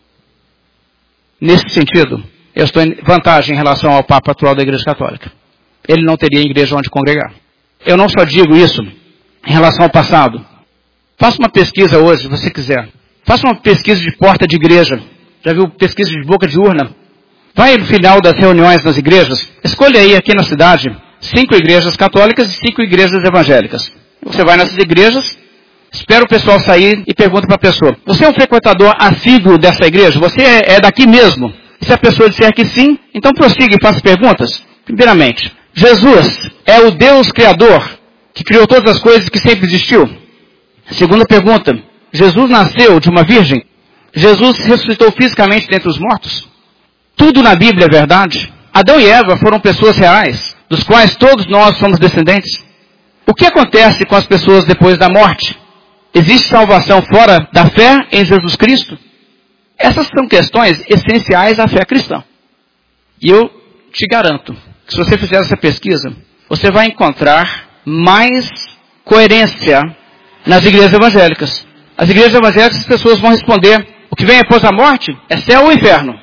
Nesse sentido, eu estou em vantagem em relação ao Papa atual da Igreja Católica. Ele não teria igreja onde congregar. Eu não só digo isso em relação ao passado. Faça uma pesquisa hoje, se você quiser. Faça uma pesquisa de porta de igreja. Já viu pesquisa de boca de urna? Vai no final das reuniões nas igrejas. Escolha aí aqui na cidade cinco igrejas católicas e cinco igrejas evangélicas. Você vai nessas igrejas, espera o pessoal sair e pergunta para a pessoa: você é um frequentador assíduo dessa igreja? Você é, é daqui mesmo? E se a pessoa disser que sim, então prossiga e faça perguntas. Primeiramente, Jesus é o Deus Criador que criou todas as coisas que sempre existiu? Segunda pergunta, Jesus nasceu de uma virgem? Jesus ressuscitou fisicamente dentre os mortos? Tudo na Bíblia é verdade? Adão e Eva foram pessoas reais, dos quais todos nós somos descendentes? O que acontece com as pessoas depois da morte? Existe salvação fora da fé em Jesus Cristo? Essas são questões essenciais à fé cristã. E eu te garanto que se você fizer essa pesquisa, você vai encontrar mais coerência nas igrejas evangélicas. As igrejas evangélicas, as pessoas vão responder: o que vem após a morte é céu ou inferno.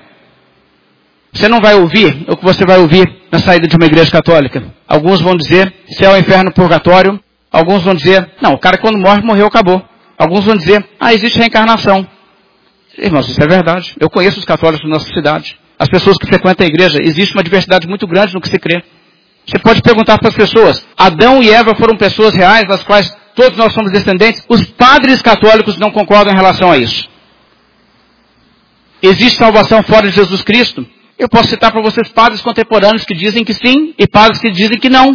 Você não vai ouvir o que você vai ouvir na saída de uma igreja católica. Alguns vão dizer céu, inferno, purgatório. Alguns vão dizer, não, o cara quando morre, morreu, acabou. Alguns vão dizer, ah, existe reencarnação. Irmãos, isso é verdade. Eu conheço os católicos da nossa cidade. As pessoas que frequentam a igreja, existe uma diversidade muito grande no que se crê. Você pode perguntar para as pessoas: Adão e Eva foram pessoas reais, das quais todos nós somos descendentes? Os padres católicos não concordam em relação a isso. Existe salvação fora de Jesus Cristo? Eu posso citar para vocês padres contemporâneos que dizem que sim e padres que dizem que não.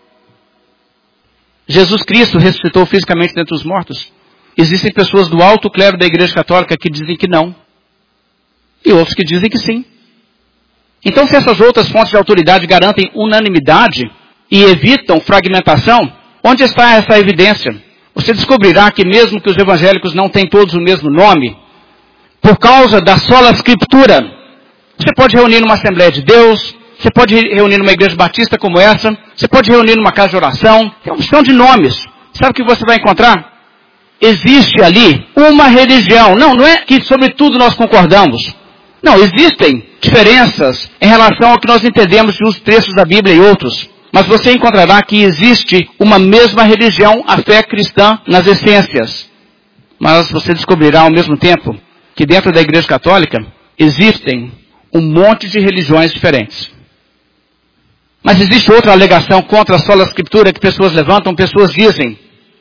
Jesus Cristo ressuscitou fisicamente dentre os mortos? Existem pessoas do alto clero da Igreja Católica que dizem que não. E outros que dizem que sim. Então, se essas outras fontes de autoridade garantem unanimidade e evitam fragmentação, onde está essa evidência? Você descobrirá que mesmo que os evangélicos não tenham todos o mesmo nome, por causa da sola escritura, você pode reunir numa Assembleia de Deus, você pode reunir numa igreja batista como essa, você pode reunir numa casa de oração, tem uma opção de nomes. Sabe o que você vai encontrar? Existe ali uma religião. Não, não é que sobre tudo nós concordamos. Não, existem diferenças em relação ao que nós entendemos de uns textos da Bíblia e outros. Mas você encontrará que existe uma mesma religião, a fé cristã nas essências. Mas você descobrirá ao mesmo tempo que dentro da Igreja Católica existem um monte de religiões diferentes. Mas existe outra alegação contra a sola escritura que pessoas levantam, pessoas dizem: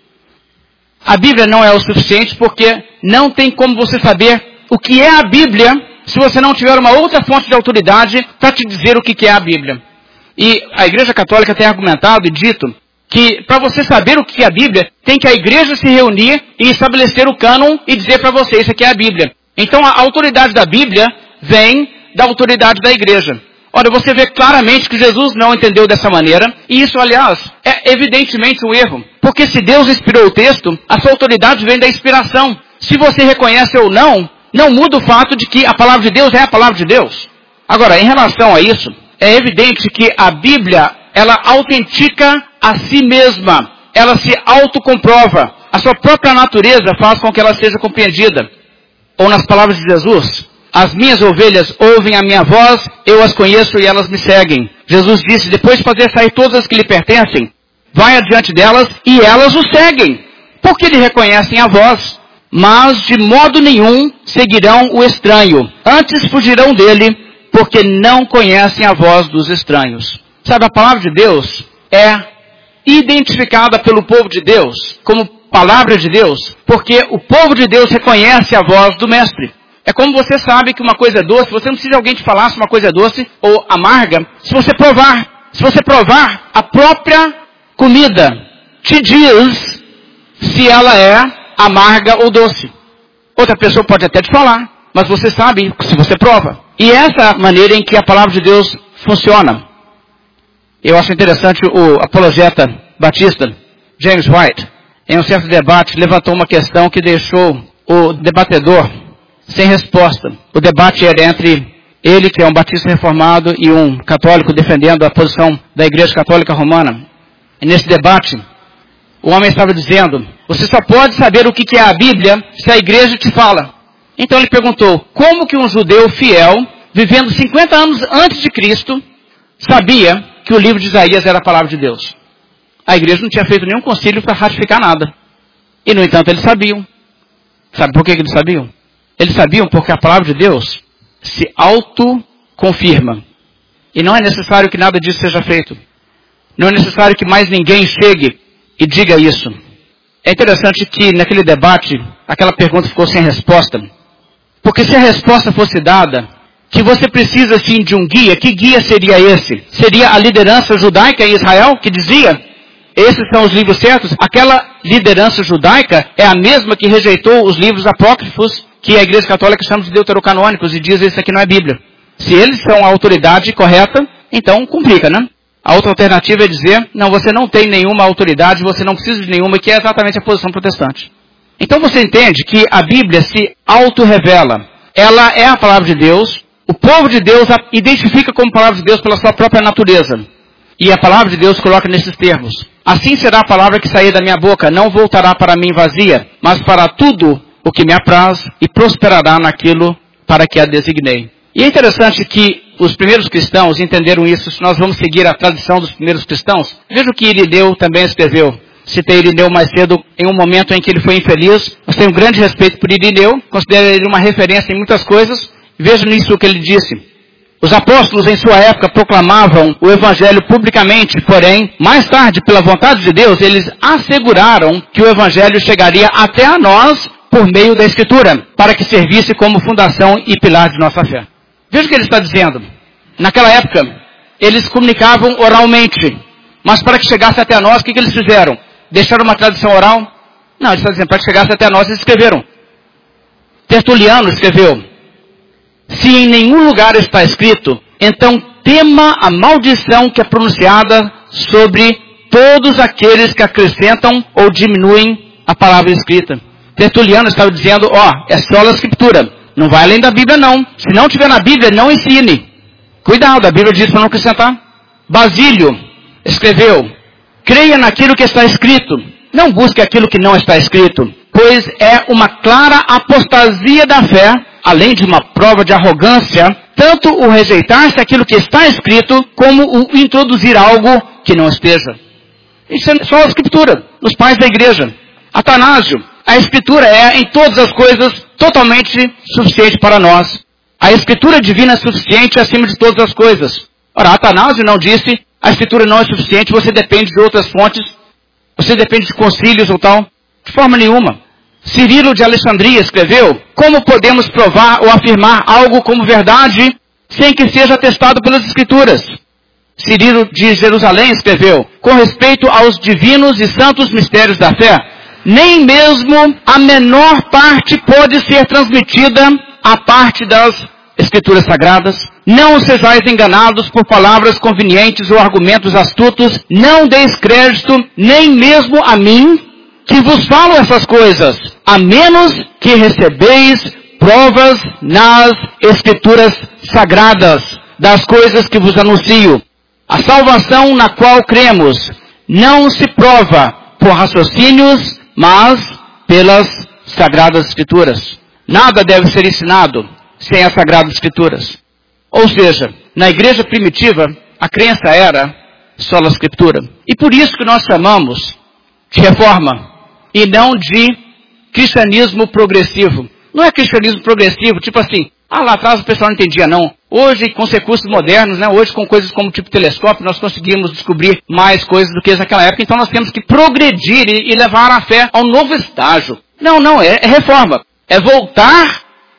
a Bíblia não é o suficiente porque não tem como você saber o que é a Bíblia se você não tiver uma outra fonte de autoridade para te dizer o que é a Bíblia. E a Igreja Católica tem argumentado e dito que para você saber o que é a Bíblia, tem que a igreja se reunir e estabelecer o cânon e dizer para você, isso aqui é a Bíblia. Então a autoridade da Bíblia vem da autoridade da igreja. Ora, você vê claramente que Jesus não entendeu dessa maneira, e isso, aliás, é evidentemente um erro. Porque se Deus inspirou o texto, a sua autoridade vem da inspiração. Se você reconhece ou não, não muda o fato de que a palavra de Deus é a palavra de Deus. Agora, em relação a isso, é evidente que a Bíblia, ela autentica a si mesma. Ela se autocomprova. A sua própria natureza faz com que ela seja compreendida. Ou nas palavras de Jesus: as minhas ovelhas ouvem a minha voz, eu as conheço e elas me seguem. Jesus disse, depois de fazer sair todas as que lhe pertencem, vai adiante delas e elas o seguem, porque lhe reconhecem a voz. Mas de modo nenhum seguirão o estranho, antes fugirão dele, porque não conhecem a voz dos estranhos. Sabe, a palavra de Deus é identificada pelo povo de Deus como palavra de Deus, porque o povo de Deus reconhece a voz do mestre. É como você sabe que uma coisa é doce, você não precisa de alguém te falar se uma coisa é doce ou amarga, se você provar. Se você provar, a própria comida te diz se ela é amarga ou doce. Outra pessoa pode até te falar, mas você sabe se você prova. E essa é a maneira em que a palavra de Deus funciona. Eu acho interessante o apologeta batista, James White, em um certo debate, levantou uma questão que deixou o debatedor sem resposta. O debate era entre ele, que é um batista reformado, e um católico defendendo a posição da Igreja Católica Romana. E nesse debate, o homem estava dizendo, você só pode saber o que é a Bíblia se a igreja te fala. Então ele perguntou, como que um judeu fiel, vivendo cinquenta anos antes de Cristo, sabia que o livro de Isaías era a palavra de Deus? A igreja não tinha feito nenhum concílio para ratificar nada. E, no entanto, eles sabiam. Sabe por que eles sabiam? Eles sabiam porque a palavra de Deus se autoconfirma. E não é necessário que nada disso seja feito. Não é necessário que mais ninguém chegue e diga isso. É interessante que naquele debate, aquela pergunta ficou sem resposta. Porque se a resposta fosse dada, que você precisa sim de um guia, que guia seria esse? Seria a liderança judaica em Israel que dizia, esses são os livros certos? Aquela liderança judaica é a mesma que rejeitou os livros apócrifos que a Igreja Católica chama de deuterocanônicos e diz isso aqui não é Bíblia. Se eles são a autoridade correta, então complica, né? A outra alternativa é dizer, não, você não tem nenhuma autoridade, você não precisa de nenhuma, que é exatamente a posição protestante. Então você entende que a Bíblia se auto-revela. Ela é a palavra de Deus, o povo de Deus a identifica como palavra de Deus pela sua própria natureza. E a palavra de Deus coloca nesses termos. Assim será a palavra que sair da minha boca, não voltará para mim vazia, mas para tudo o que me apraz e prosperará naquilo para que a designei. E é interessante que os primeiros cristãos entenderam isso. Se nós vamos seguir a tradição dos primeiros cristãos, veja o que Irineu também escreveu. Citei Irineu mais cedo em um momento em que ele foi infeliz. Nós temos um grande respeito por Irineu, considero ele uma referência em muitas coisas. Veja nisso o que ele disse. Os apóstolos em sua época proclamavam o evangelho publicamente, porém, mais tarde, pela vontade de Deus, eles asseguraram que o evangelho chegaria até a nós por meio da Escritura, para que servisse como fundação e pilar de nossa fé. Veja o que ele está dizendo. Naquela época, eles comunicavam oralmente, mas para que chegasse até nós, o que, que eles fizeram? Deixaram uma tradição oral? Não, ele está dizendo, para que chegasse até nós, eles escreveram. Tertuliano escreveu, se em nenhum lugar está escrito, então tema a maldição que é pronunciada sobre todos aqueles que acrescentam ou diminuem a palavra escrita. Tertuliano estava dizendo, ó, oh, é só a Escritura, não vai além da Bíblia não. Se não tiver na Bíblia, não ensine. Cuidado, a Bíblia diz para não acrescentar. Basílio escreveu, creia naquilo que está escrito, não busque aquilo que não está escrito, pois é uma clara apostasia da fé, além de uma prova de arrogância, tanto o rejeitar-se aquilo que está escrito, como o introduzir algo que não esteja. Isso é só a Escritura, os pais da igreja. Atanásio, a Escritura é, em todas as coisas, totalmente suficiente para nós. A Escritura divina é suficiente acima de todas as coisas. Ora, Atanásio não disse, a Escritura não é suficiente, você depende de outras fontes, você depende de concílios ou tal. De forma nenhuma. Cirilo de Alexandria escreveu, como podemos provar ou afirmar algo como verdade sem que seja atestado pelas Escrituras? Cirilo de Jerusalém escreveu, com respeito aos divinos e santos mistérios da fé, nem mesmo a menor parte pode ser transmitida à parte das Escrituras Sagradas. Não sejais enganados por palavras convenientes ou argumentos astutos, não deis crédito nem mesmo a mim, que vos falo essas coisas, a menos que recebeis provas nas Escrituras Sagradas, das coisas que vos anuncio. A salvação na qual cremos não se prova por raciocínios, mas pelas Sagradas Escrituras. Nada deve ser ensinado sem as Sagradas Escrituras. Ou seja, na igreja primitiva, a crença era só a Escritura. E por isso que nós chamamos de reforma e não de cristianismo progressivo. Não é cristianismo progressivo, tipo assim, Ah, lá atrás o pessoal não entendia, não. Hoje, com os recursos modernos, né? Hoje, com coisas como tipo telescópio, nós conseguimos descobrir mais coisas do que naquela época. Então, nós temos que progredir e, e levar a fé a um novo estágio. Não, não, é, é reforma. É voltar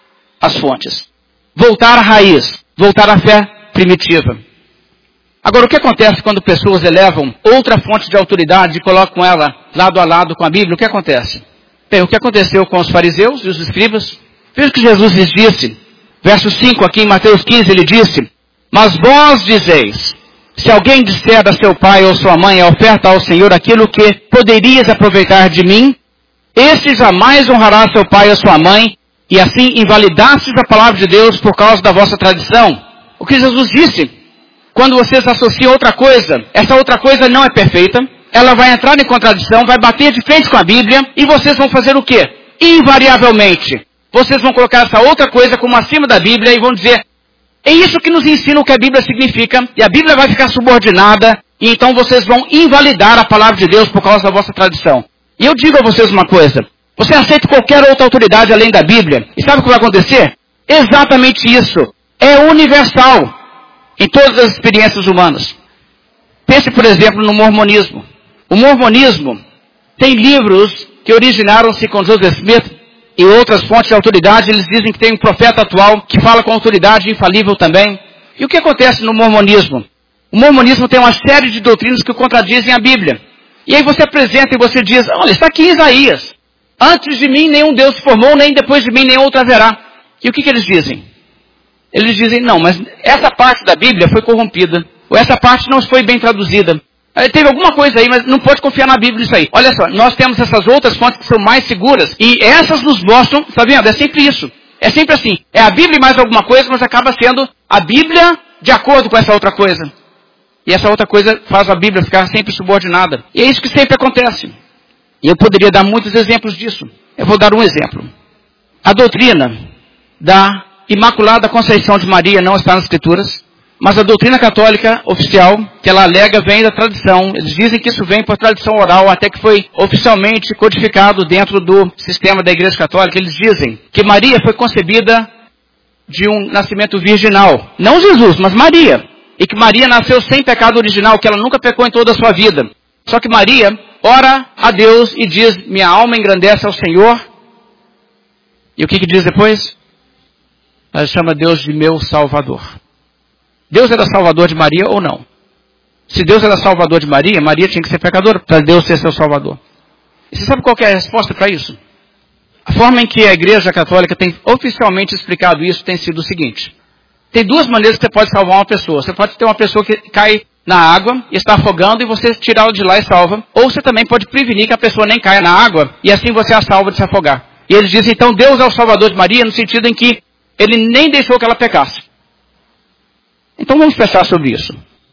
às fontes. Voltar à raiz. Voltar à fé primitiva. Agora, o que acontece quando pessoas elevam outra fonte de autoridade e colocam ela lado a lado com a Bíblia? O que acontece? Bem, o que aconteceu com os fariseus e os escribas? Veja o que Jesus lhes disse. Verso cinco, aqui em Mateus quinze, ele disse: mas vós dizeis, se alguém disser a seu pai ou sua mãe a oferta ao Senhor aquilo que poderias aproveitar de mim, esse jamais honrará seu pai ou sua mãe, e assim invalidastes a palavra de Deus por causa da vossa tradição. O que Jesus disse? Quando vocês associam outra coisa, essa outra coisa não é perfeita, ela vai entrar em contradição, vai bater de frente com a Bíblia, e vocês vão fazer o quê? Invariavelmente, vocês vão colocar essa outra coisa como acima da Bíblia e vão dizer, é isso que nos ensina o que a Bíblia significa, e a Bíblia vai ficar subordinada, e então vocês vão invalidar a palavra de Deus por causa da vossa tradição. E eu digo a vocês uma coisa, você aceita qualquer outra autoridade além da Bíblia, e sabe o que vai acontecer? Exatamente isso. É universal em todas as experiências humanas. Pense, por exemplo, no mormonismo. O mormonismo tem livros que originaram-se com Joseph Smith e outras fontes de autoridade. Eles dizem que tem um profeta atual que fala com autoridade infalível também. E o que acontece no mormonismo? O mormonismo tem uma série de doutrinas que contradizem a Bíblia. E aí você apresenta e você diz, olha, está aqui em Isaías. Antes de mim nenhum Deus se formou, nem depois de mim nenhum outro haverá. E o que, que eles dizem? Eles dizem, não, mas essa parte da Bíblia foi corrompida. Ou essa parte não foi bem traduzida. Teve alguma coisa aí, mas não pode confiar na Bíblia isso aí. Olha só, nós temos essas outras fontes que são mais seguras. E essas nos mostram, está vendo? É sempre isso. É sempre assim. É a Bíblia e mais alguma coisa, mas acaba sendo a Bíblia de acordo com essa outra coisa. E essa outra coisa faz a Bíblia ficar sempre subordinada. E é isso que sempre acontece. E eu poderia dar muitos exemplos disso. Eu vou dar um exemplo. A doutrina da Imaculada Conceição de Maria não está nas Escrituras, mas a doutrina católica oficial, que ela alega, vem da tradição. Eles dizem que isso vem por tradição oral, até que foi oficialmente codificado dentro do sistema da Igreja Católica. Eles dizem que Maria foi concebida de um nascimento virginal. Não Jesus, mas Maria. E que Maria nasceu sem pecado original, que ela nunca pecou em toda a sua vida. Só que Maria ora a Deus e diz, minha alma engrandece ao Senhor. E o que que diz depois? Ela chama Deus de meu Salvador. Deus era Salvador de Maria ou não? Se Deus era Salvador de Maria, Maria tinha que ser pecadora para Deus ser seu Salvador. E você sabe qual que é a resposta para isso? A forma em que a Igreja Católica tem oficialmente explicado isso tem sido o seguinte. Tem duas maneiras que você pode salvar uma pessoa. Você pode ter uma pessoa que cai na água e está afogando e você tirá-la de lá e salva. Ou você também pode prevenir que a pessoa nem caia na água e assim você a salva de se afogar. E eles dizem, então, Deus é o Salvador de Maria no sentido em que Ele nem deixou que ela pecasse. Então vamos pensar sobre isso.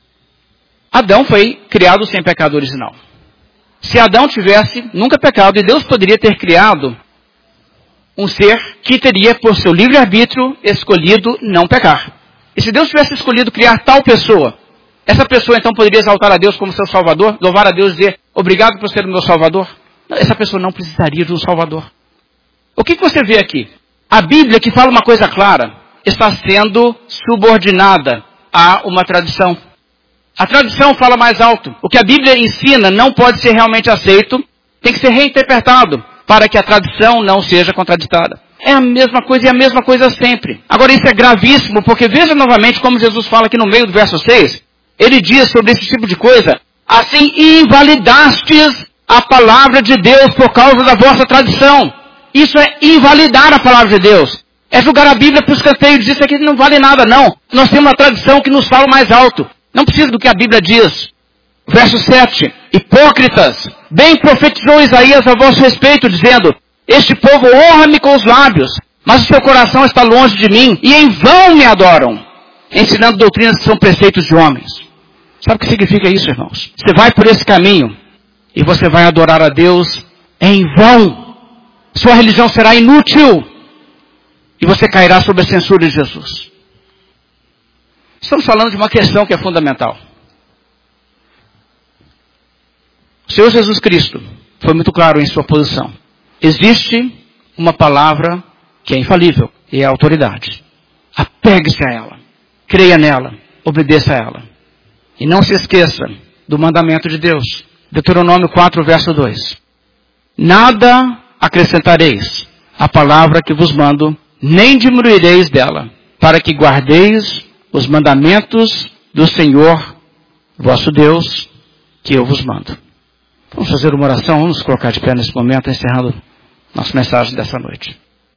Adão foi criado sem pecado original. Se Adão tivesse nunca pecado, e Deus poderia ter criado um ser que teria, por seu livre-arbítrio, escolhido não pecar. E se Deus tivesse escolhido criar tal pessoa, essa pessoa então poderia exaltar a Deus como seu Salvador, louvar a Deus e dizer, obrigado por ser o meu Salvador? Essa pessoa não precisaria de um Salvador. O que, que você vê aqui? A Bíblia, que fala uma coisa clara, está sendo subordinada a uma tradição. A tradição fala mais alto. O que a Bíblia ensina não pode ser realmente aceito, tem que ser reinterpretado para que a tradição não seja contraditada. É a mesma coisa e a mesma coisa sempre. Agora isso é gravíssimo, porque veja novamente como Jesus fala aqui no meio do verso seis. Ele diz sobre esse tipo de coisa, assim invalidastes a palavra de Deus por causa da vossa tradição. Isso é invalidar a palavra de Deus. É julgar a Bíblia para os escanteio. Isso aqui não vale nada, não. Nós temos uma tradição que nos fala mais alto. Não precisa do que a Bíblia diz. Verso sete. Hipócritas, bem profetizou Isaías a vosso respeito, dizendo, este povo honra-me com os lábios, mas o seu coração está longe de mim, e em vão me adoram, ensinando doutrinas que são preceitos de homens. Sabe o que significa isso, irmãos? Você vai por esse caminho, e você vai adorar a Deus em vão. Sua religião será inútil, e você cairá sob a censura de Jesus. Estamos falando de uma questão que é fundamental. O Senhor Jesus Cristo foi muito claro em sua posição. Existe uma palavra que é infalível, e é a autoridade. Apegue-se a ela. Creia nela. Obedeça a ela. E não se esqueça do mandamento de Deus. Deuteronômio quatro, verso dois. Nada acrescentareis à palavra que vos mando, nem diminuireis dela, para que guardeis os mandamentos do Senhor, vosso Deus, que eu vos mando. Vamos fazer uma oração, vamos nos colocar de pé nesse momento, encerrando nossa mensagem dessa noite.